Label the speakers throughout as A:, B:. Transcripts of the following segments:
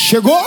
A: Chegou?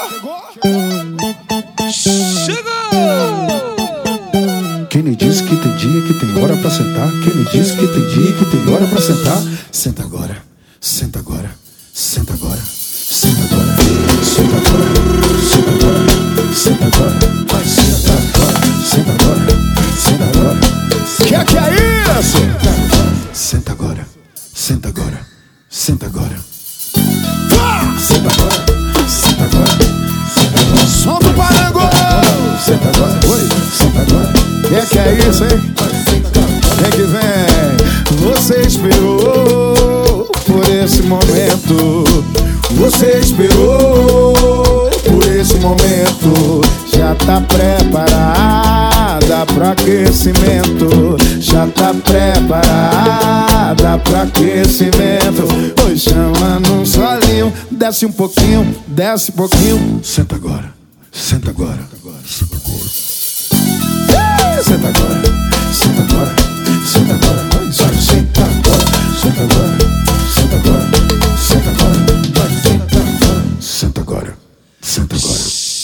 A: Quem lhe disse que tem dia que tem hora pra sentar? Quem lhe disse que tem dia que tem hora pra sentar? Senta agora, senta agora, senta agora, senta agora, senta agora, senta agora, senta agora, senta agora, senta agora, senta agora. Que é isso? Senta agora, senta agora, senta agora. Senta agora, senta agora, senta agora. Som do Parango! Senta agora, oi, senta agora. Que é isso, hein? Vem que vem. Você esperou por esse momento. Você esperou por esse momento. Já tá preparada pro aquecimento. Já tá preparada pro aquecimento. Pois chama num solinho. Desce um pouquinho, desce um pouquinho. Senta agora, senta agora, senta agora. Senta agora, senta agora, senta agora, senta agora, senta agora, senta agora, senta agora, senta agora, senta agora.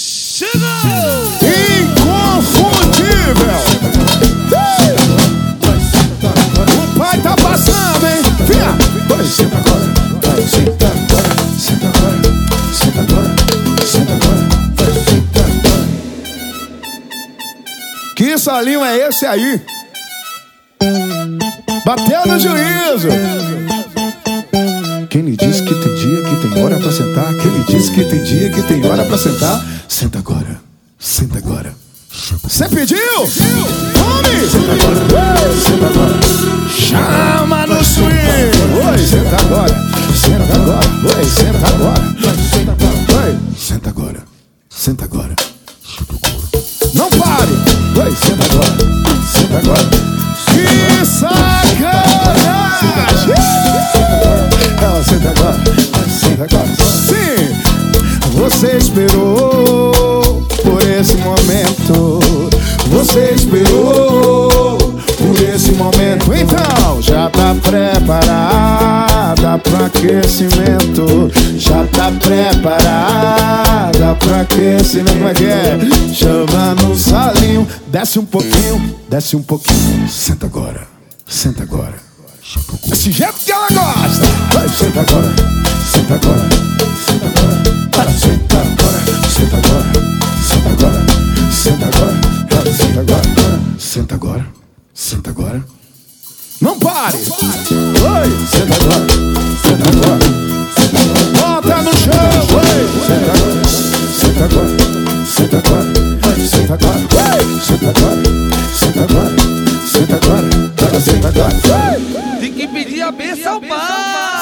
A: Inconfundível! O pai tá passando, hein? Vinha! Senta agora, senta agora, senta agora, senta agora, senta agora, senta agora. Que solinho é esse aí? Bateu no juízo. Quem lhe disse que tem dia que tem hora pra sentar? Quem lhe disse que tem dia que tem hora pra sentar? Senta agora, senta agora. Você pediu? Tome! Senta agora, senta agora. Chama no swing. Oi, senta agora, senta agora. Oi, senta agora, senta agora. Oi, senta agora, senta agora. Não pare! Oi, senta agora, senta agora. Que sacanagem! Ela senta agora, senta agora. Sim! Você esperou por esse momento. Você esperou por esse momento. Então, já tá preparada pro aquecimento. Já tá preparada pro aquecimento. Como é que é? Chama no salinho. Desce um pouquinho, desce um pouquinho. Senta agora, senta agora. Desse jeito que ela gosta. Vai, senta agora, senta agora, senta agora. Para, senta agora, senta agora, senta agora, senta agora, senta agora, senta agora, senta agora. Não pare! Oi, senta agora, senta agora, senta agora. Bota no chão, oi, senta agora, senta agora, senta agora, senta agora, senta agora, senta agora, senta agora, senta agora.
B: Tem que pedir a benção, pai.